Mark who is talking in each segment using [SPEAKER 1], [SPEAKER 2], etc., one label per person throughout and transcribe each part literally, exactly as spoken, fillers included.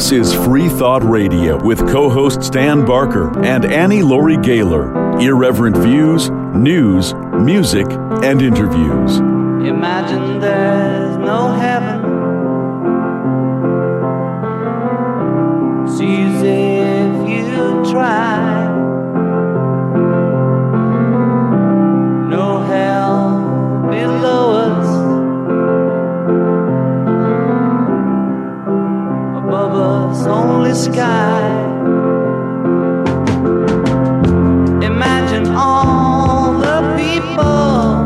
[SPEAKER 1] This is Free Thought Radio with co-hosts Dan Barker and Annie Laurie Gaylor. Irreverent views, news, music, and interviews.
[SPEAKER 2] Imagine there's no heaven. It's easy if you try. No hell below us. Above us, only sky. Imagine all the people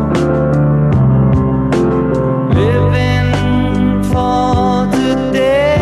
[SPEAKER 2] living for today.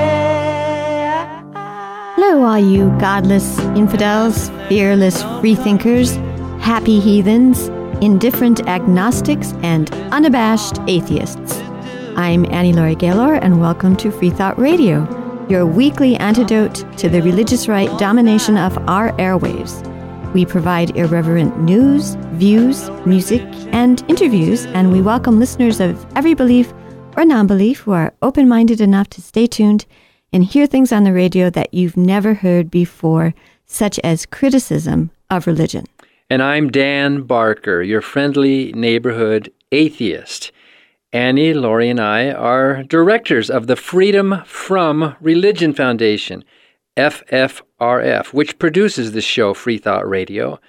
[SPEAKER 3] Hello, all you godless infidels, fearless freethinkers, happy heathens, indifferent agnostics, and unabashed atheists. I'm Annie Laurie Gaylor, and welcome to Free Thought Radio, your weekly antidote to the religious right domination of our airwaves. We provide irreverent news, views, music, and interviews, and we welcome listeners of every belief or non-belief who are open-minded enough to stay tuned and hear things on the radio that you've never heard before, such as criticism of religion.
[SPEAKER 4] And I'm Dan Barker, your friendly neighborhood atheist. Annie, Laurie, and I are directors of the Freedom From Religion Foundation, F F R F, which produces the show Free Thought Radio.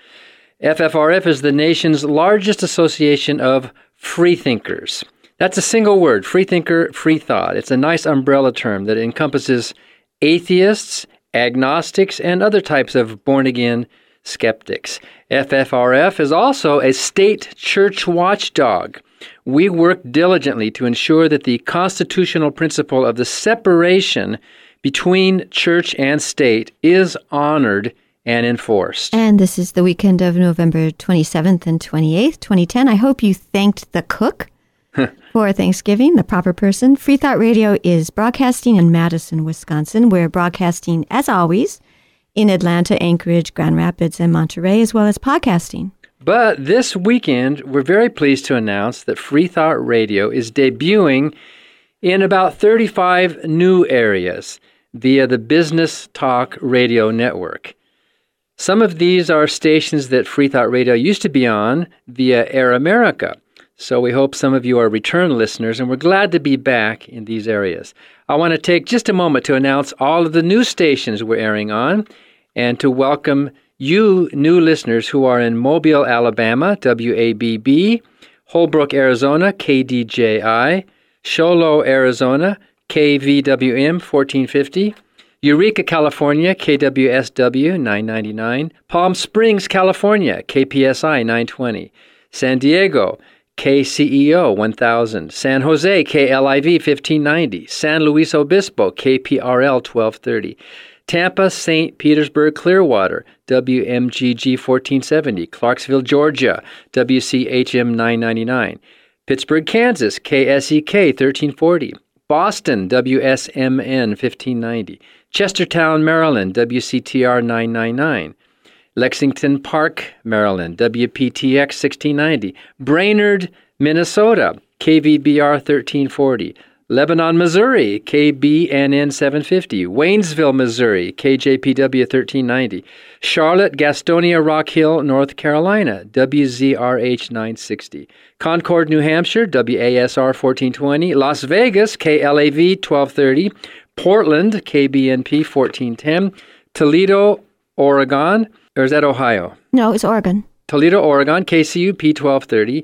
[SPEAKER 4] F F R F is the nation's largest association of freethinkers. That's a single word, freethinker, free thought. It's a nice umbrella term that encompasses atheists, agnostics, and other types of born-again skeptics. F F R F is also a state church watchdog. We work diligently to ensure that the constitutional principle of the separation between church and state is honored and enforced.
[SPEAKER 3] And this is the weekend of November twenty-seventh and twenty-eighth, twenty ten. I hope you thanked the cook for Thanksgiving, the proper person. Free Thought Radio is broadcasting in Madison, Wisconsin. We're broadcasting, as always, in Atlanta, Anchorage, Grand Rapids, and Monterey, as well as podcasting.
[SPEAKER 4] But this weekend, we're very pleased to announce that Free Thought Radio is debuting in about thirty-five new areas via the Business Talk Radio Network. Some of these are stations that Free Thought Radio used to be on via Air America. So we hope some of you are return listeners, and we're glad to be back in these areas. I want to take just a moment to announce all of the new stations we're airing on and to welcome you new listeners who are in Mobile, Alabama, W A B B, Holbrook, Arizona, K D J I, Show Low, Arizona, K V W M fourteen fifty, Eureka, California, K W S W nine ninety-nine, Palm Springs, California, K P S I nine twenty, San Diego, K C E O one thousand, San Jose, K L I V fifteen ninety, San Luis Obispo, K P R L twelve thirty, Tampa, Saint Petersburg, Clearwater, W M G G fourteen seventy, Clarksville, Georgia, W C H M nine ninety-nine, Pittsburgh, Kansas, K S E K thirteen forty, Boston, W S M N fifteen ninety, Chestertown, Maryland, W C T R nine ninety-nine, Lexington Park, Maryland, W P T X sixteen ninety, Brainerd, Minnesota, K V B R thirteen forty, Lebanon, Missouri, K B N N seven fifty, Waynesville, Missouri, K J P W thirteen ninety, Charlotte, Gastonia, Rock Hill, North Carolina, W Z R H nine sixty, Concord, New Hampshire, W A S R fourteen twenty, Las Vegas, K L A V twelve thirty, Portland, K B N P fourteen ten, Toledo, Oregon, or is that Ohio?
[SPEAKER 3] No, it's Oregon.
[SPEAKER 4] Toledo, Oregon, K C U P twelve thirty,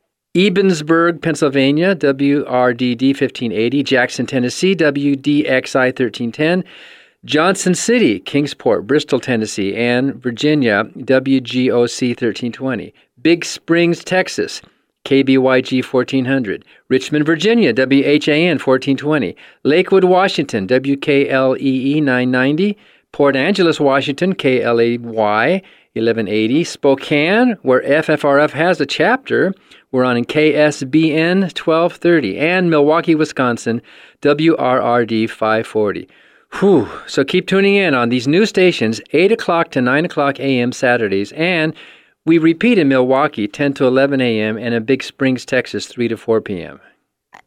[SPEAKER 4] Ebensburg, Pennsylvania, W R D D fifteen eighty, Jackson, Tennessee, W D X I thirteen ten, Johnson City, Kingsport, Bristol, Tennessee, and Virginia, W G O C thirteen twenty, Big Springs, Texas, K B Y G fourteen hundred, Richmond, Virginia, W H A N fourteen twenty, Lakewood, Washington, W K L E E nine ninety, Port Angeles, Washington, K L A Y eleven eighty, Spokane, where F F R F has a chapter, we're on in K S B N twelve thirty, and Milwaukee, Wisconsin, W R R D five forty. Whew, so keep tuning in on these new stations, eight o'clock to nine o'clock a.m. Saturdays, and we repeat in Milwaukee, ten to eleven a.m., and in Big Springs, Texas, three to four p.m.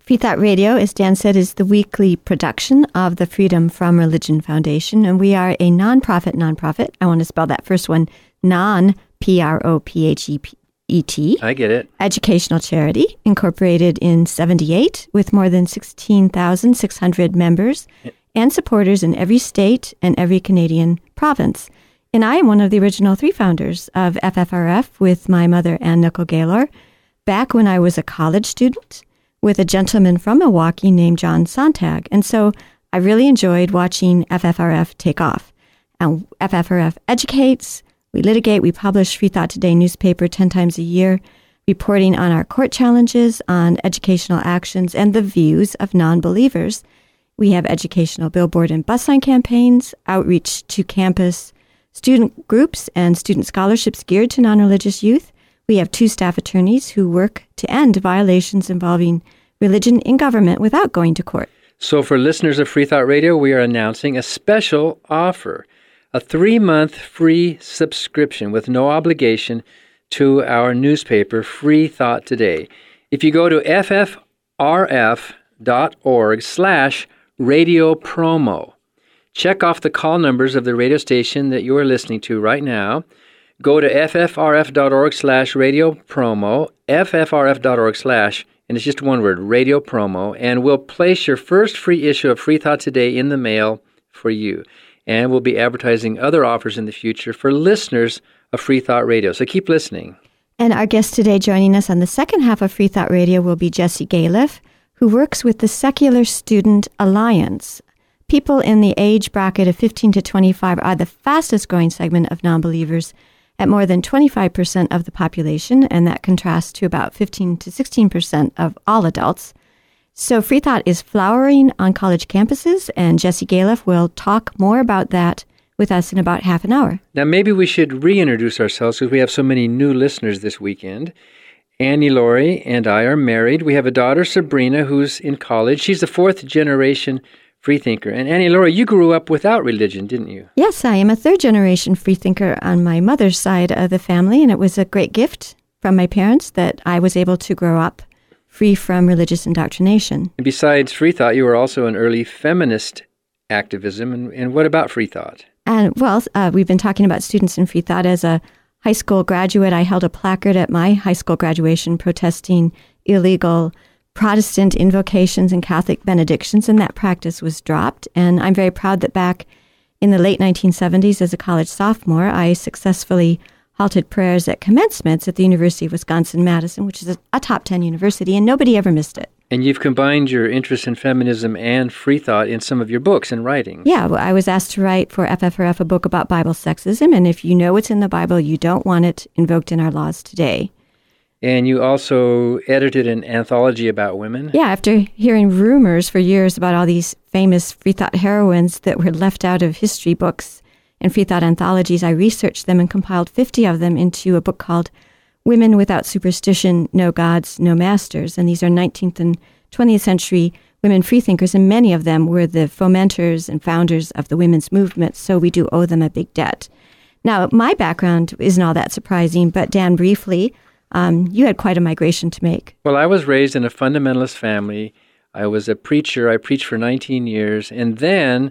[SPEAKER 3] Free Thought Radio, as Dan said, is the weekly production of the Freedom from Religion Foundation, and we are a nonprofit nonprofit. I want to spell that first one, non, P R O P H E P E T.
[SPEAKER 4] I get it.
[SPEAKER 3] Educational charity, incorporated in seventy-eight, with more than sixteen thousand six hundred members and supporters in every state and every Canadian province. And I am one of the original three founders of F F R F with my mother, Ann Nicol-Gaylor, back when I was a college student, with a gentleman from Milwaukee named John Sontag. And so I really enjoyed watching F F R F take off. And F F R F educates, we litigate, we publish Free Thought Today newspaper ten times a year, reporting on our court challenges, on educational actions, and the views of non-believers. We have educational billboard and bus sign campaigns, outreach to campus, student groups, and student scholarships geared to non-religious youth. We have two staff attorneys who work to end violations involving religion in government without going to court.
[SPEAKER 4] So for listeners of Free Thought Radio, we are announcing a special offer, a three-month free subscription with no obligation to our newspaper, Free Thought Today. If you go to ffrf.org slash radio promo, check off the call numbers of the radio station that you are listening to right now. Go to ffrf.org slash radio promo, ffrf.org slash, and it's just one word, radio promo, and we'll place your first free issue of Free Thought Today in the mail for you. And we'll be advertising other offers in the future for listeners of Free Thought Radio. So keep listening.
[SPEAKER 3] And our guest today joining us on the second half of Free Thought Radio will be Jesse Galef, who works with the Secular Student Alliance. People in the age bracket of fifteen to twenty-five are the fastest growing segment of non-believers at more than twenty-five percent of the population, and that contrasts to about fifteen to sixteen percent of all adults. So Free Thought is flowering on college campuses, and Jesse Galef will talk more about that with us in about half an hour.
[SPEAKER 4] Now, maybe we should reintroduce ourselves because we have so many new listeners this weekend. Annie Laurie and I are married. We have a daughter, Sabrina, who's in college. She's the fourth generation freethinker. And Annie Laurie, you grew up without religion, didn't you?
[SPEAKER 3] Yes, I am a third generation freethinker on my mother's side of the family, and it was a great gift from my parents that I was able to grow up free from religious indoctrination.
[SPEAKER 4] And besides free thought, you were also an early feminist activism. And, and what about free thought?
[SPEAKER 3] And, well, uh, we've been talking about students in free thought. As a high school graduate, I held a placard at my high school graduation protesting illegal Protestant invocations and Catholic benedictions, and that practice was dropped. And I'm very proud that back in the late nineteen seventies, as a college sophomore, I successfully halted prayers at commencements at the University of Wisconsin-Madison, which is a, a top ten university, and nobody ever missed it.
[SPEAKER 4] And you've combined your interest in feminism and free thought in some of your books and writings.
[SPEAKER 3] Yeah, well, I was asked to write for F F R F a book about Bible sexism, and if you know what's in the Bible, you don't want it invoked in our laws today.
[SPEAKER 4] And you also edited an anthology about women.
[SPEAKER 3] Yeah, after hearing rumors for years about all these famous free thought heroines that were left out of history books and free thought anthologies, I researched them and compiled fifty of them into a book called Women Without Superstition, No Gods, No Masters. And these are nineteenth and twentieth century women freethinkers, and many of them were the fomenters and founders of the women's movement, so we do owe them a big debt. Now, my background isn't all that surprising, but Dan, briefly, um, you had quite a migration to make.
[SPEAKER 4] Well, I was raised in a fundamentalist family. I was a preacher. I preached for nineteen years, and then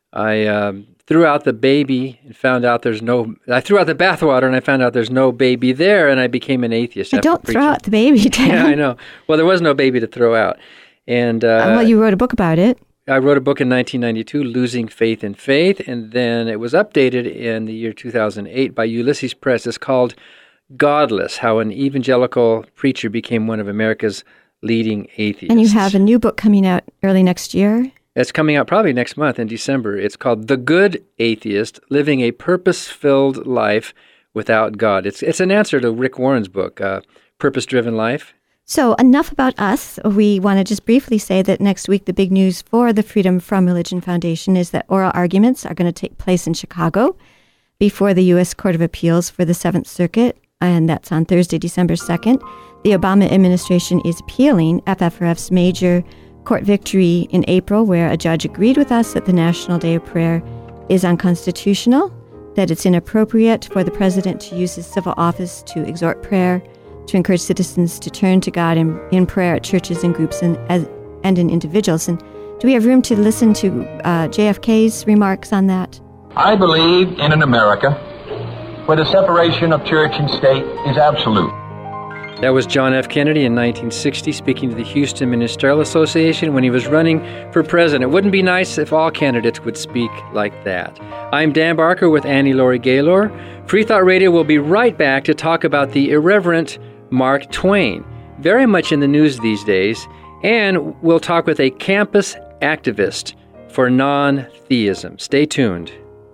[SPEAKER 4] I um, threw out the baby and found out there's no, I threw out the bathwater and I found out there's no baby there, and I became an atheist.
[SPEAKER 3] Hey, don't throw out the baby, Dan.
[SPEAKER 4] Yeah, I know. Well, there was no baby to throw out. And uh,
[SPEAKER 3] well, you wrote a book about it.
[SPEAKER 4] I wrote a book in nineteen ninety-two, Losing Faith in Faith, and then it was updated in the year two thousand eight by Ulysses Press. It's called Godless, How an Evangelical Preacher Became One of America's Leading Atheists.
[SPEAKER 3] And you have a new book coming out early next year.
[SPEAKER 4] It's coming out probably next month in December. It's called The Good Atheist, Living a Purpose-Filled Life Without God. It's it's an answer to Rick Warren's book, uh, Purpose-Driven Life.
[SPEAKER 3] So enough about us. We want to just briefly say that next week the big news for the Freedom from Religion Foundation is that oral arguments are going to take place in Chicago before the U S Court of Appeals for the Seventh Circuit, and that's on Thursday, December second. The Obama administration is appealing F F R F's major court victory in April, where a judge agreed with us that the National Day of Prayer is unconstitutional, that it's inappropriate for the president to use his civil office to exhort prayer, to encourage citizens to turn to God in, in prayer at churches and groups, and as and in individuals. And do we have room to listen to uh, J F K's remarks on that?
[SPEAKER 5] I believe in an America where the separation of church and state is absolute.
[SPEAKER 4] That was John F. Kennedy in nineteen sixty speaking to the Houston Ministerial Association when he was running for president. It wouldn't be nice if all candidates would speak like that. I'm Dan Barker with Annie Laurie Gaylor. Free Thought Radio will be right back to talk about the irreverent Mark Twain, very much in the news these days, and we'll talk with a campus activist for non-theism. Stay tuned.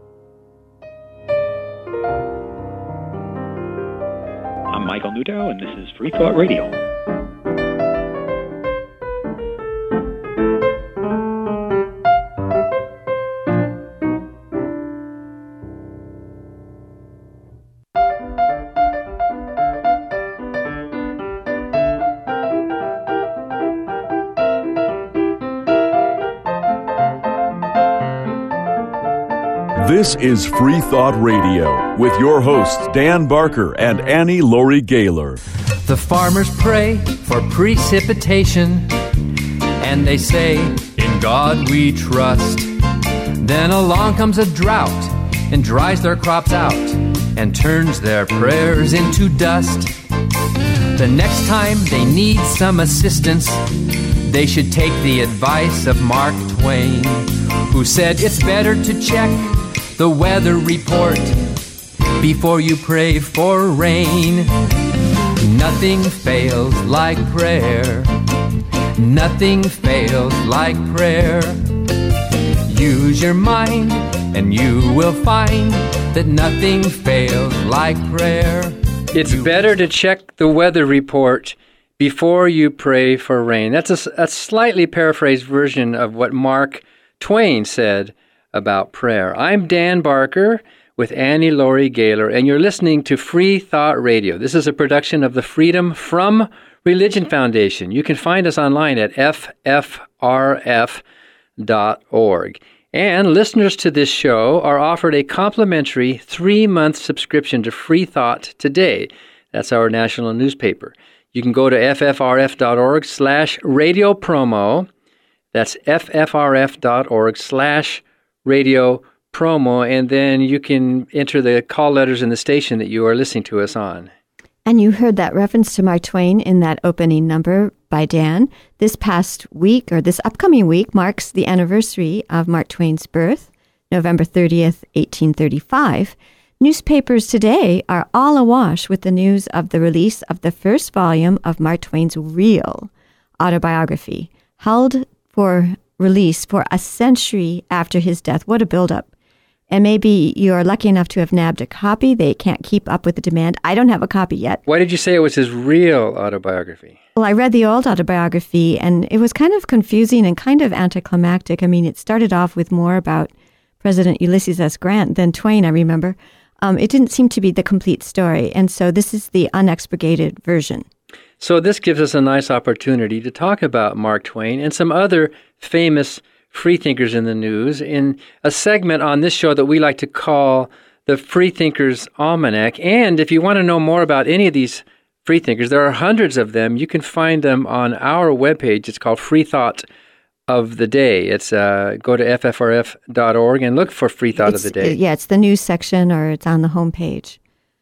[SPEAKER 6] I'm Michael Newdow, and this is Free Thought Radio.
[SPEAKER 1] This is Free Thought Radio with your hosts Dan Barker and Annie Laurie Gaylor.
[SPEAKER 7] The farmers pray for precipitation, and they say, "In God we trust." Then along comes a drought and dries their crops out and turns their prayers into dust. The next time they need some assistance, they should take the advice of Mark Twain, who said it's better to check the weather report before you pray for rain. Nothing fails like prayer. Nothing fails like prayer. Use your mind and you will find that nothing fails like prayer.
[SPEAKER 4] It's better to check the weather report before you pray for rain. That's a, a slightly paraphrased version of what Mark Twain said about prayer. I'm Dan Barker with Annie Laurie Gaylor, and you're listening to Free Thought Radio. This is a production of the Freedom from Religion Foundation. You can find us online at f f r f dot org. And listeners to this show are offered a complimentary three-month subscription to Free Thought Today. That's our national newspaper. You can go to f f r f dot org slash radio promo. That's f f r f dot org slash radio promo, and then you can enter the call letters in the station that you are listening to us on.
[SPEAKER 3] And you heard that reference to Mark Twain in that opening number by Dan. This past week, or this upcoming week, marks the anniversary of Mark Twain's birth, November thirtieth, eighteen thirty-five. Newspapers today are all awash with the news of the release of the first volume of Mark Twain's real autobiography, held for release for a century after his death. What a buildup. And maybe you're lucky enough to have nabbed a copy. They can't keep up with the demand. I don't have a copy yet.
[SPEAKER 4] Why did you say it was his real autobiography?
[SPEAKER 3] Well, I read the old autobiography, and it was kind of confusing and kind of anticlimactic. I mean, it started off with more about President Ulysses S. Grant than Twain, I remember. Um, it didn't seem to be the complete story, and so this is the unexpurgated version.
[SPEAKER 4] So this gives us a nice opportunity to talk about Mark Twain and some other famous freethinkers in the news in a segment on this show that we like to call the Freethinkers Almanac. And if you want to know more about any of these freethinkers, there are hundreds of them. You can find them on our webpage. It's called Free Thought of the Day. It's uh, go to f f r f dot org and look for Free Thought
[SPEAKER 3] it's,
[SPEAKER 4] of the Day.
[SPEAKER 3] Yeah, it's the news section, or it's on the homepage.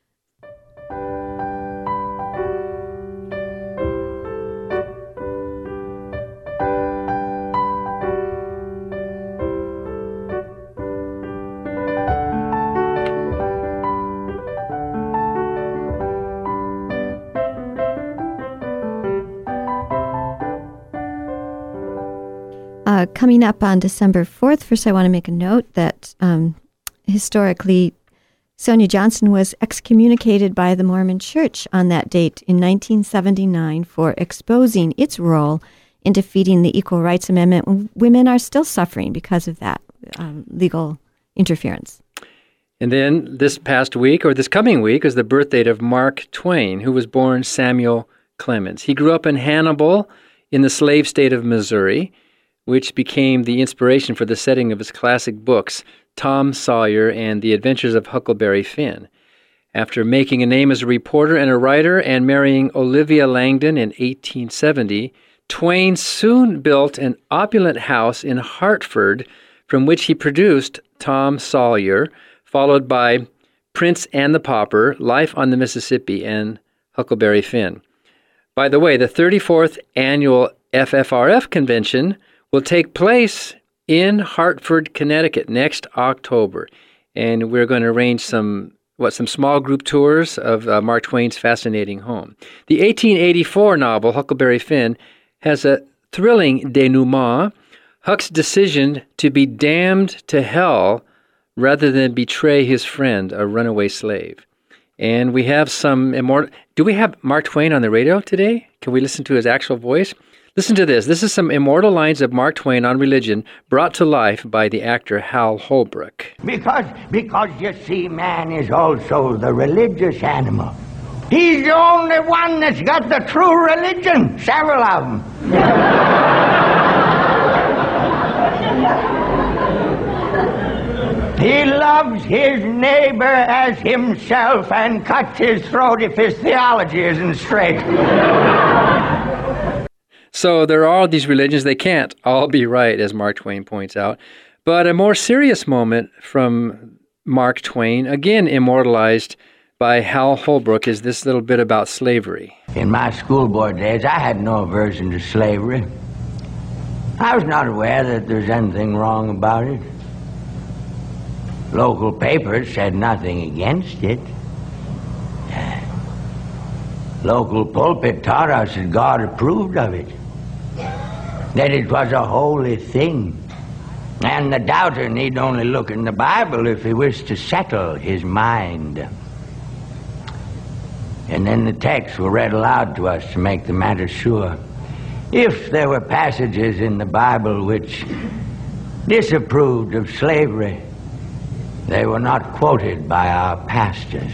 [SPEAKER 3] Uh, coming up on December fourth, first I want to make a note that um, historically Sonia Johnson was excommunicated by the Mormon Church on that date in nineteen seventy-nine for exposing its role in defeating the Equal Rights Amendment. Women are still suffering because of that um, legal interference.
[SPEAKER 4] And then this past week, or this coming week, is the birth date of Mark Twain, who was born Samuel Clemens. He grew up in Hannibal in the slave state of Missouri, which became the inspiration for the setting of his classic books, Tom Sawyer and The Adventures of Huckleberry Finn. After making a name as a reporter and a writer and marrying Olivia Langdon in eighteen seventy, Twain soon built an opulent house in Hartford from which he produced Tom Sawyer, followed by Prince and the Pauper, Life on the Mississippi, and Huckleberry Finn. By the way, the thirty-fourth annual F F R F convention will take place in Hartford, Connecticut next October, and we're going to arrange some what some small group tours of uh, Mark Twain's fascinating home. The eighteen eighty-four novel Huckleberry Finn has a thrilling denouement. Huck's decision to be damned to hell rather than betray his friend, a runaway slave. And we have some immortal... Do we have Mark Twain on the radio today? Can we listen to his actual voice? Listen to this. This is some immortal lines of Mark Twain on religion brought to life by the actor Hal Holbrook.
[SPEAKER 8] Because, because you see, man is also the religious animal. He's the only one that's got the true religion, several of them. He loves his neighbor as himself and cuts his throat if his theology isn't straight.
[SPEAKER 4] So there are these religions, they can't all be right, as Mark Twain points out. But a more serious moment from Mark Twain, again immortalized by Hal Holbrook, is this little bit about slavery.
[SPEAKER 8] In my school board days, I had no aversion to slavery. I was not aware that there's anything wrong about it. Local papers said nothing against it. Local pulpit taught us that God approved of it, that it was a holy thing, and the doubter need only look in the Bible if he wished to settle his mind. And then the texts were read aloud to us to make the matter sure. If there were passages in the Bible which disapproved of slavery, they were not quoted by our pastors.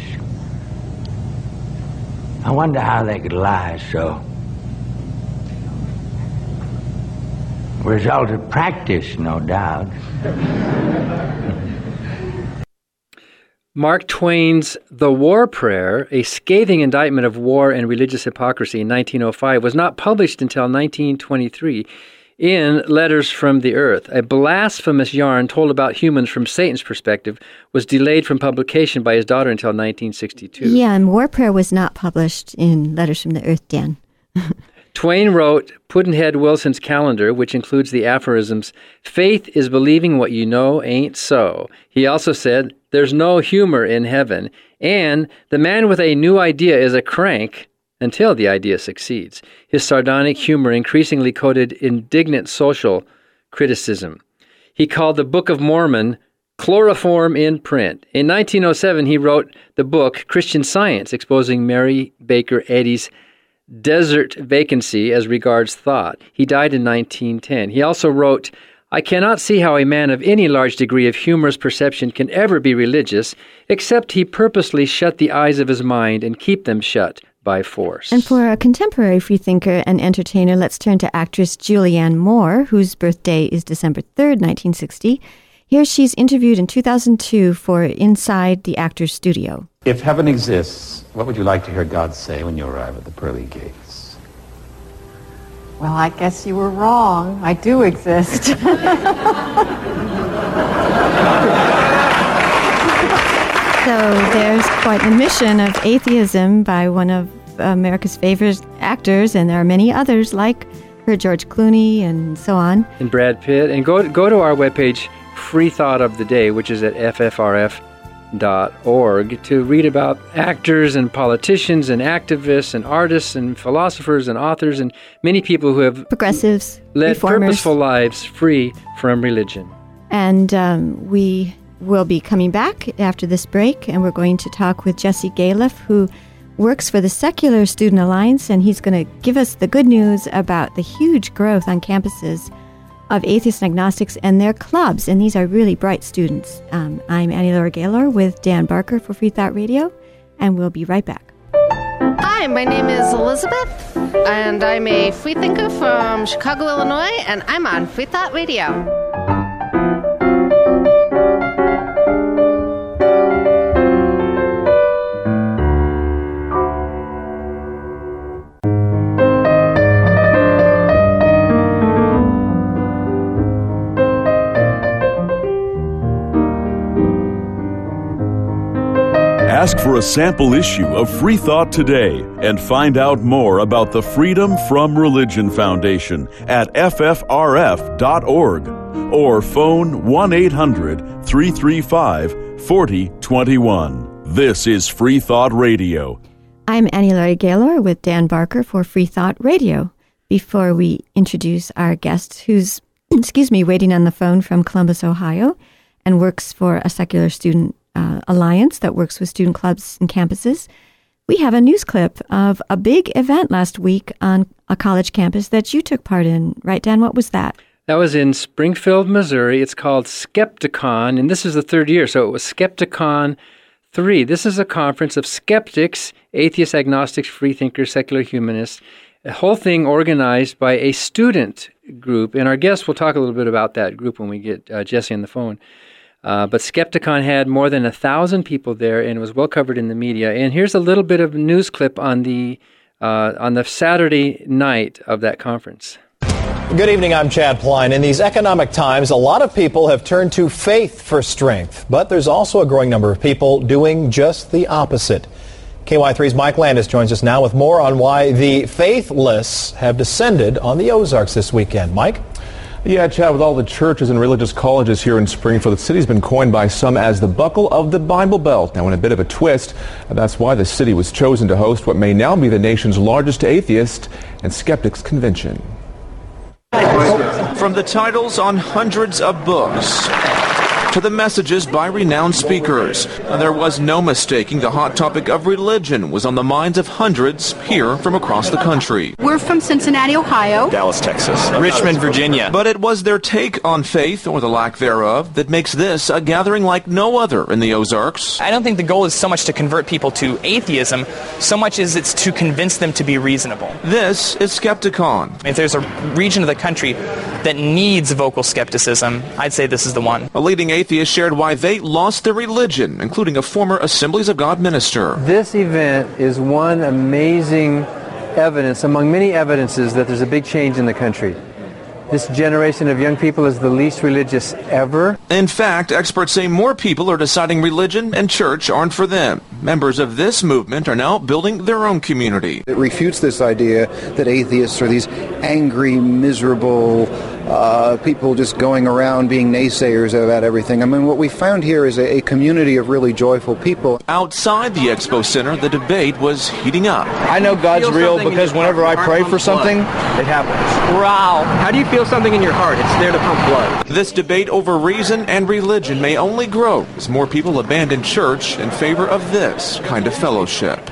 [SPEAKER 8] I wonder how they could lie so. Result of practice, no doubt.
[SPEAKER 4] Mark Twain's The War Prayer, a scathing indictment of war and religious hypocrisy in nineteen oh five, was not published until nineteen twenty-three in Letters from the Earth. A blasphemous yarn told about humans from Satan's perspective was delayed from publication by his daughter until nineteen sixty-two.
[SPEAKER 3] Yeah, and War Prayer was not published in Letters from the Earth, Dan.
[SPEAKER 4] Twain wrote Pudd'nhead Wilson's Calendar, which includes the aphorisms, "Faith is believing what you know ain't so." He also said, "There's no humor in heaven," and "The man with a new idea is a crank until the idea succeeds." His sardonic humor increasingly coded indignant social criticism. He called the Book of Mormon chloroform in print. In nineteen oh seven, he wrote the book Christian Science, exposing Mary Baker Eddy's desert vacancy as regards thought. He died in nineteen ten. He also wrote, "I cannot see how a man of any large degree of humorous perception can ever be religious, except he purposely shut the eyes of his mind and keep them shut by force."
[SPEAKER 3] And for a contemporary freethinker and entertainer, let's turn to actress Julianne Moore, whose birthday is December third, nineteen sixty. Here she's interviewed in two thousand two for Inside the Actors Studio.
[SPEAKER 9] If heaven exists, what would you like to hear God say when you arrive at the pearly gates?
[SPEAKER 10] Well, I guess you were wrong. I do exist. So
[SPEAKER 3] there's quite an admission of atheism by one of America's favorite actors, and there are many others like her, George Clooney, and so on.
[SPEAKER 4] And Brad Pitt. And go, go to our webpage, Free Thought of the Day, which is at F F R F dot org, to read about actors and politicians and activists and artists and philosophers and authors and many people who have
[SPEAKER 3] progressives,
[SPEAKER 4] led
[SPEAKER 3] reformers.
[SPEAKER 4] Purposeful lives free from religion.
[SPEAKER 3] And um, we will be coming back after this break, and we're going to talk with Jesse Galiff, who works for the Secular Student Alliance, and he's going to give us the good news about the huge growth on campuses of atheists and agnostics and their clubs, and these are really bright students. Um, I'm Annie Laura Gaylor with Dan Barker for Free Thought Radio, and we'll be right back.
[SPEAKER 11] Hi, my name is Elizabeth, and I'm a freethinker from Chicago, Illinois, and I'm on Free Thought Radio.
[SPEAKER 1] Ask for a sample issue of Free Thought today and find out more about the Freedom from Religion Foundation at F F R F dot org or phone one eight hundred three three five four zero two one. This is Free Thought Radio.
[SPEAKER 3] I'm Annie Laurie Gaylor with Dan Barker for Free Thought Radio. Before we introduce our guest, who's, excuse me, waiting on the phone from Columbus, Ohio, and works for a secular student uh, alliance that works with student clubs and campuses, we have a news clip of a big event last week on a college campus that you took part in. Right, Dan? What was that?
[SPEAKER 4] That was in Springfield, Missouri. It's called Skepticon, and this is the third year, so it was Skepticon three. This is a conference of skeptics, atheists, agnostics, freethinkers, secular humanists, a whole thing organized by a student group, and our guest will talk a little bit about that group when we get uh, Jesse on the phone. Uh, but Skepticon had more than a thousand people there, and it was well covered in the media. And here's a little bit of a news clip on the uh, on the Saturday night of that conference.
[SPEAKER 12] Good evening, I'm Chad Pline. In these economic times, a lot of people have turned to faith for strength, but there's also a growing number of people doing just the opposite. K Y three's Mike Landis joins us now with more on why the faithless have descended on the Ozarks this weekend. Mike?
[SPEAKER 13] Yeah, Chad, with all the churches and religious colleges here in Springfield, the city's been coined by some as the buckle of the Bible Belt. Now, in a bit of a twist, that's why the city was chosen to host what may now be the nation's largest atheist and skeptics convention.
[SPEAKER 14] From the titles on hundreds of books to the messages by renowned speakers, there was no mistaking the hot topic of religion was on the minds of hundreds here from across the country.
[SPEAKER 15] We're from Cincinnati, Ohio.
[SPEAKER 14] Dallas, Texas. Richmond, Virginia. But it was their take on faith, or the lack thereof, that makes this a gathering like no other in the Ozarks.
[SPEAKER 16] I don't think the goal is so much to convert people to atheism, so much as it's to convince them to be reasonable.
[SPEAKER 14] This is Skepticon.
[SPEAKER 16] If there's a region of the country that needs vocal skepticism, I'd say this is the one.
[SPEAKER 14] A leading atheists shared why they lost their religion, including a former Assemblies of God minister.
[SPEAKER 17] This event is one amazing evidence, among many evidences, that there's a big change in the country. This generation of young people is the least religious ever.
[SPEAKER 14] In fact, experts say more people are deciding religion and church aren't for them. Members of this movement are now building their own community.
[SPEAKER 18] It refutes this idea that atheists are these angry, miserable uh, people just going around being naysayers about everything. I mean, what we found here is a, a community of really joyful people.
[SPEAKER 14] Outside the Expo Center, the debate was heating up.
[SPEAKER 19] I know God's real because whenever I pray for something, it happens.
[SPEAKER 16] Wow.
[SPEAKER 19] How do you feel something in your heart? It's there to pump blood.
[SPEAKER 14] This debate over reason and religion may only grow as more people abandon church in favor of this kind of fellowship.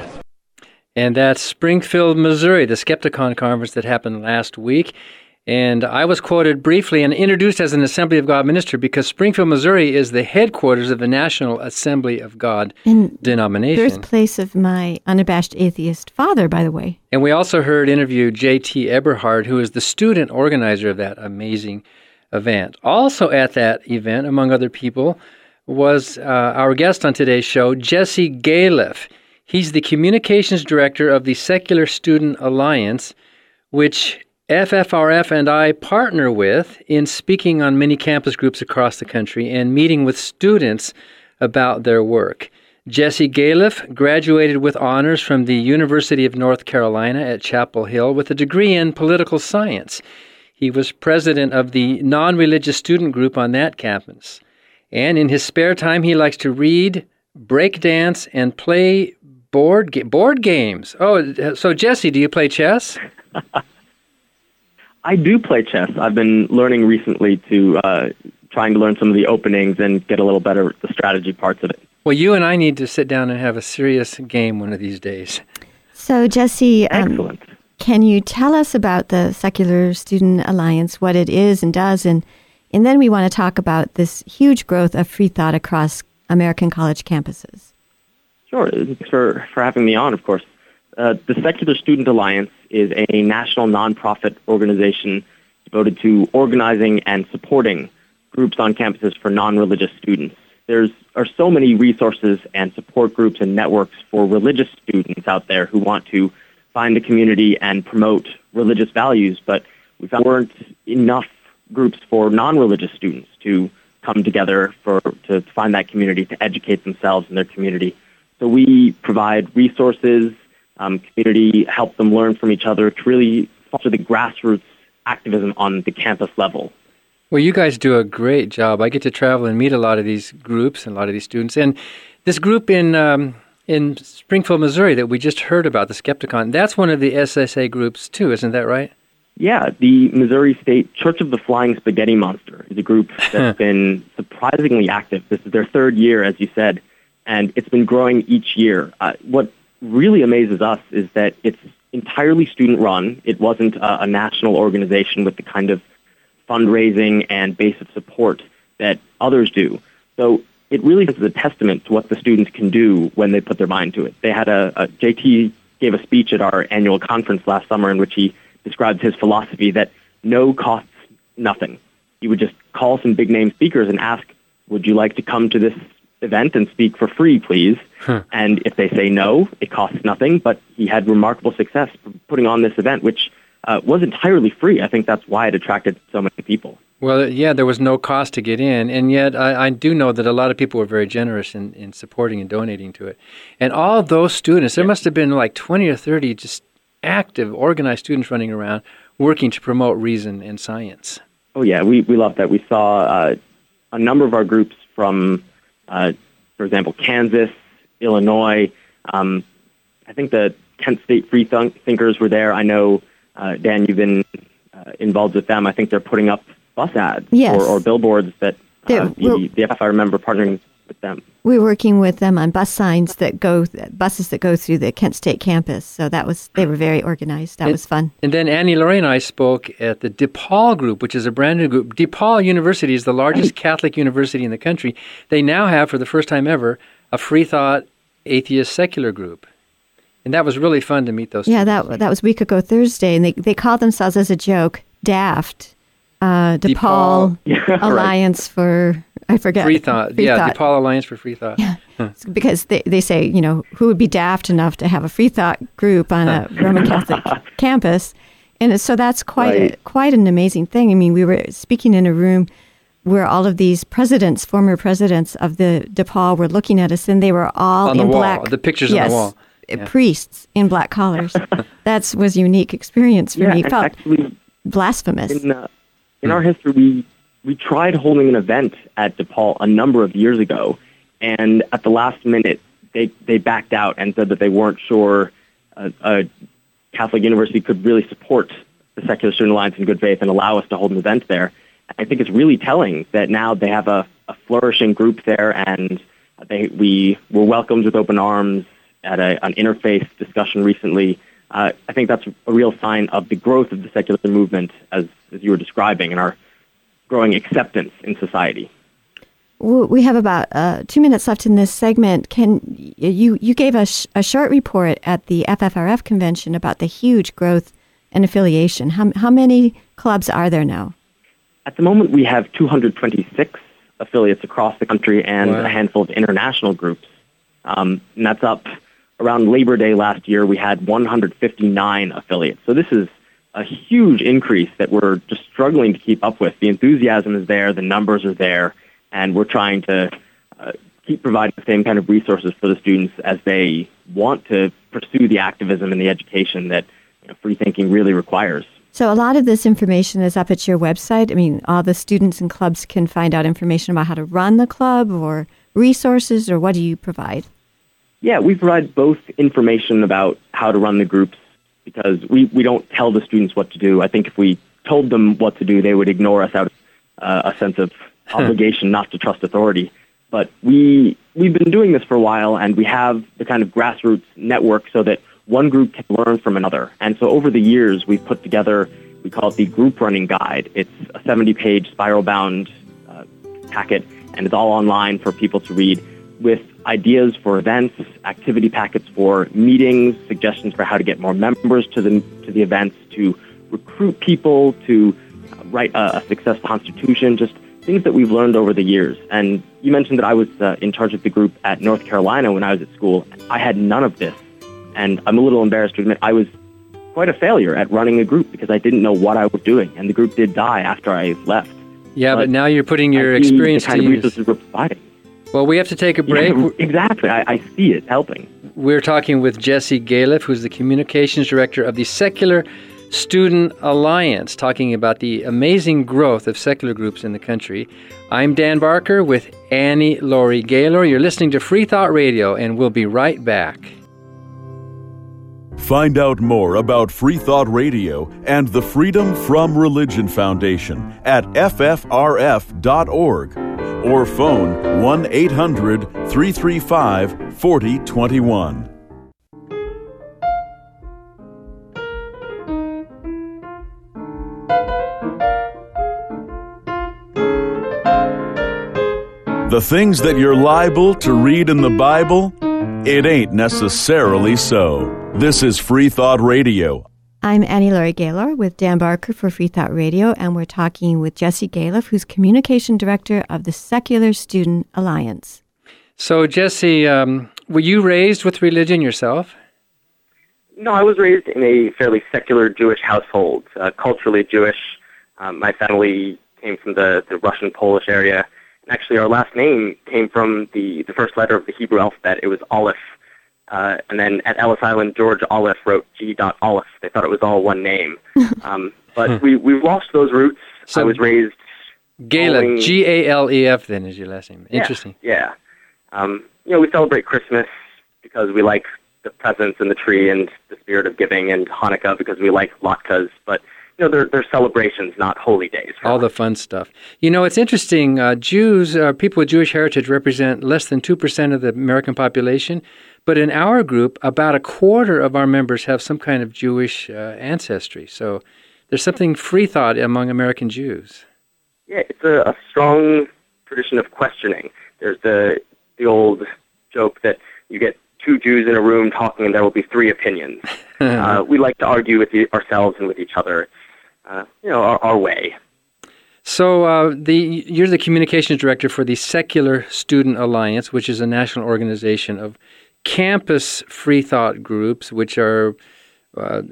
[SPEAKER 4] And that's Springfield, Missouri, the Skepticon conference that happened last week. And I was quoted briefly and introduced as an Assembly of God minister because Springfield, Missouri is the headquarters of the National Assembly of God
[SPEAKER 3] and
[SPEAKER 4] denomination.
[SPEAKER 3] Birthplace of my unabashed atheist father, by the way.
[SPEAKER 4] And we also heard interview J T Eberhard, who is the student organizer of that amazing event. Also at that event, among other people, was uh, our guest on today's show, Jesse Galef. He's the communications director of the Secular Student Alliance, which F F R F and I partner with in speaking on many campus groups across the country and meeting with students about their work. Jesse Galef graduated with honors from the University of North Carolina at Chapel Hill with a degree in political science. He was president of the non-religious student group on that campus. And in his spare time, he likes to read, break dance, and play board ga- board games. Oh, so Jesse, do you play chess?
[SPEAKER 20] I do play chess. I've been learning recently to uh, trying to learn some of the openings and get a little better at the strategy parts of it.
[SPEAKER 4] Well, you and I need to sit down and have a serious game one of these days.
[SPEAKER 3] So, Jesse,
[SPEAKER 20] Excellent.
[SPEAKER 3] Um, can you tell us about the Secular Student Alliance, what it is and does, and and then we want to talk about this huge growth of free thought across American college campuses.
[SPEAKER 20] Sure. Thanks for, for having me on, of course. Uh, the Secular Student Alliance is a national nonprofit organization devoted to organizing and supporting groups on campuses for non-religious students. There's are so many resources and support groups and networks for religious students out there who want to find a community and promote religious values, but we found there weren't enough groups for non-religious students to come together for to find that community, to educate themselves and their community So we provide resources, um, community, help them learn from each other to really foster the grassroots activism on the campus level.
[SPEAKER 4] Well, you guys do a great job. I get to travel and meet a lot of these groups and a lot of these students. And this group in um, in Springfield, Missouri that we just heard about, the Skepticon, that's one of the S S A groups too, isn't that right?
[SPEAKER 20] Yeah, the Missouri State Church of the Flying Spaghetti Monster is a group that's been surprisingly active. This is their third year, as you said, and it's been growing each year. Uh, what really amazes us is that it's entirely student-run. It wasn't a, a national organization with the kind of fundraising and base of support that others do. So it really is a testament to what the students can do when they put their mind to it. They had a, a J T gave a speech at our annual conference last summer in which he described his philosophy that no costs nothing. He would just call some big-name speakers and ask, would you like to come to this event and speak for free, please? Huh. And if they say no, it costs nothing, but he had remarkable success putting on this event, which uh, was entirely free. I think that's why it attracted so many people.
[SPEAKER 4] Well, yeah, there was no cost to get in, and yet I, I do know that a lot of people were very generous in, in supporting and donating to it. And all those students, there must have been like twenty or thirty just active, organized students running around working to promote reason and science.
[SPEAKER 20] Oh, yeah, we, we love that. We saw uh, a number of our groups from, uh, for example, Kansas, Illinois. Um, I think the Kent State Free Thunk- Thinkers were there. I know, uh, Dan, you've been uh, involved with them. I think they're putting up bus ads
[SPEAKER 3] yes.
[SPEAKER 20] or, or billboards that uh, the, the F F I remember partnering with them.
[SPEAKER 3] We're working with them on bus signs that go, buses that go through the Kent State campus. So that was, they were very organized. That
[SPEAKER 4] and,
[SPEAKER 3] was fun.
[SPEAKER 4] And then Annie Lorraine and I spoke at the DePaul group, which is a brand new group. DePaul University is the largest Catholic university in the country. They now have, for the first time ever, a free thought atheist secular group. And that was really fun to meet those
[SPEAKER 3] Yeah,
[SPEAKER 4] students.
[SPEAKER 3] that that was a week ago Thursday. And they, they called themselves as a joke, DAFT, uh, DePaul,
[SPEAKER 4] DePaul.
[SPEAKER 3] Alliance for... I forget.
[SPEAKER 4] Free Thought.
[SPEAKER 3] Free
[SPEAKER 4] yeah,
[SPEAKER 3] thought.
[SPEAKER 4] DePaul Alliance for Free Thought.
[SPEAKER 3] Yeah. Huh. Because they, they say, you know, who would be daft enough to have a free thought group on a Roman Catholic campus? And so that's quite
[SPEAKER 20] right.
[SPEAKER 3] a, quite an amazing thing. I mean, we were speaking in a room where all of these presidents, former presidents of the DePaul were looking at us, and they were all
[SPEAKER 4] on
[SPEAKER 3] in
[SPEAKER 4] the wall.
[SPEAKER 3] black.
[SPEAKER 4] The pictures
[SPEAKER 3] yes,
[SPEAKER 4] on the wall.
[SPEAKER 3] Yeah. Priests in black collars. That was a unique experience for
[SPEAKER 20] yeah,
[SPEAKER 3] me. It felt
[SPEAKER 20] actually,
[SPEAKER 3] blasphemous.
[SPEAKER 20] In, uh, in our history, we We tried holding an event at DePaul a number of years ago, and at the last minute, they, they backed out and said that they weren't sure a, a Catholic university could really support the Secular Student Alliance in good faith and allow us to hold an event there. I think it's really telling that now they have a, a flourishing group there, and they, we were welcomed with open arms at a, an interfaith discussion recently. Uh, I think that's a real sign of the growth of the secular movement, as, as you were describing, and our growing acceptance in society.
[SPEAKER 3] We have about uh, two minutes left in this segment. Can you you gave us a, sh- a short report at the F F R F convention about the huge growth and affiliation. How how many clubs are there now?
[SPEAKER 20] At the moment, we have two hundred twenty-six affiliates across the country and
[SPEAKER 4] wow.
[SPEAKER 20] a handful of international groups. Um, and that's up around Labor Day last year. We had one hundred fifty-nine affiliates. So this is a huge increase that we're just struggling to keep up with. The enthusiasm is there, the numbers are there, and we're trying to uh, keep providing the same kind of resources for the students as they want to pursue the activism and the education that you know, free thinking really requires.
[SPEAKER 3] So a lot of this information is up at your website. I mean, all the students and clubs can find out information about how to run the club or resources, or what do you provide?
[SPEAKER 20] Yeah, we provide both information about how to run the groups, because we, we don't tell the students what to do. I think if we told them what to do, they would ignore us out of uh, a sense of obligation not to trust authority. But we, we've been doing this for a while, and we have the kind of grassroots network so that one group can learn from another. And so over the years, we've put together, we call it the Group Running Guide. It's a seventy-page spiral-bound uh, packet, and it's all online for people to read, with ideas for events, activity packets for meetings, suggestions for how to get more members to the to the events, to recruit people, to uh, write a, a success constitution, just things that we've learned over the years. And you mentioned that I was uh, in charge of the group at North Carolina when I was at school. I had none of this, and I'm a little embarrassed to admit I was quite a failure at running a group because I didn't know what I was doing, and the group did die after I left.
[SPEAKER 4] Yeah, but, but now you're putting your
[SPEAKER 20] I
[SPEAKER 4] experience
[SPEAKER 20] the kind
[SPEAKER 4] to
[SPEAKER 20] of
[SPEAKER 4] use.
[SPEAKER 20] resources we're providing.
[SPEAKER 4] Well, we have to take a break.
[SPEAKER 20] Yeah, exactly. I, I see it helping.
[SPEAKER 4] We're talking with Jesse Galef, who's the Communications Director of the Secular Student Alliance, talking about the amazing growth of secular groups in the country. I'm Dan Barker with Annie Laurie Gaylor. You're listening to Free Thought Radio, and we'll be right back.
[SPEAKER 1] Find out more about Free Thought Radio and the Freedom from Religion Foundation at F F R F dot org or phone one eight hundred three three five four zero two one. The things that you're liable to read in the Bible, it ain't necessarily so. This is Free Thought Radio.
[SPEAKER 3] I'm Annie Laurie Gaylor with Dan Barker for Free Thought Radio, and we're talking with Jesse Galef, who's Communication Director of the Secular Student Alliance.
[SPEAKER 4] So, Jesse, um, were you raised with religion yourself?
[SPEAKER 20] No, I was raised in a fairly secular Jewish household, uh, culturally Jewish. Um, my family came from the, the Russian-Polish area. And actually, our last name came from the, the first letter of the Hebrew alphabet. It was Aleph. Uh, and then at Ellis Island, George Aleph wrote G. Aleph. They thought it was all one name. Um, but we, we've lost those roots.
[SPEAKER 4] So
[SPEAKER 20] I was raised...
[SPEAKER 4] Galef, G A L E F then is your last name. Interesting.
[SPEAKER 20] Yeah. yeah. Um, you know, we celebrate Christmas because we like the presents and the tree and the spirit of giving, and Hanukkah because we like latkes. But, you know, they're, they're celebrations, not holy days.
[SPEAKER 4] All the fun stuff. You know, it's interesting. Uh, Jews, uh, people with Jewish heritage represent less than two percent of the American population. But in our group, about a quarter of our members have some kind of Jewish uh, ancestry. So there's something free thought among American Jews.
[SPEAKER 20] Yeah, it's a, a strong tradition of questioning. There's the the old joke that you get two Jews in a room talking and there will be three opinions. uh, we like to argue with the, ourselves and with each other. Uh, you know, our, our way.
[SPEAKER 4] So uh, the you're the communications director for the Secular Student Alliance, which is a national organization of campus free thought groups, which are uh,